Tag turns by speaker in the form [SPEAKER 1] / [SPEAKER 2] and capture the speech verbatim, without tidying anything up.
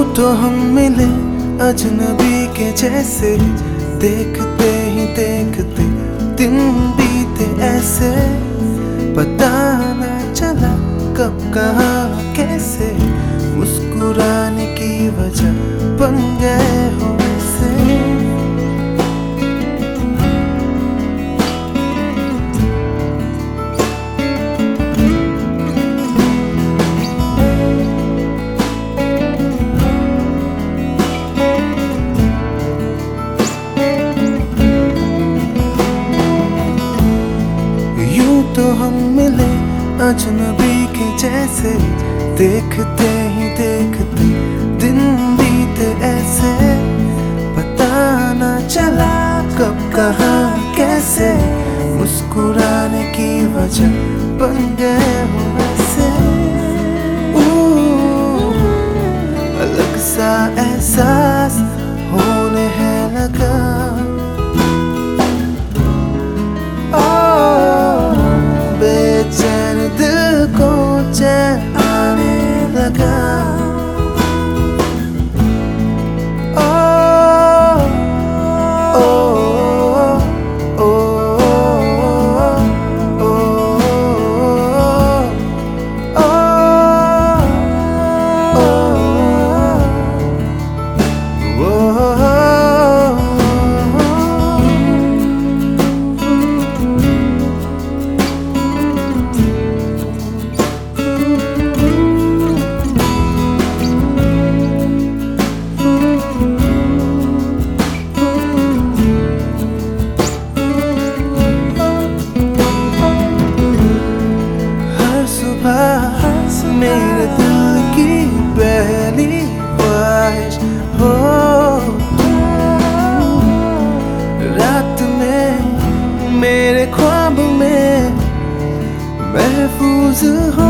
[SPEAKER 1] तो हम मिले अजनबी के जैसे, देखते ही देखते दिन बीते ऐसे, पता न चला कब कहाँ कैसे, मुस्कुराने की वजह बन गए हो ऐसे। तो हम मिले अजनबी के जैसे, देखते ही देखते दिन बीते ऐसे, पता न चला कब कहाँ कैसे, मुस्कुराने की वजह बन गए हो ऐसे। अलग सा एहसास होने है लगा, बेचैन दिल को चैन आने लगा। ओ, ओ, ओ, ओ, ओ, ओ, ओ, मेरे दिल की पहली ख्वाहिश हो, रात में मेरे ख्वाब में महफूज हो।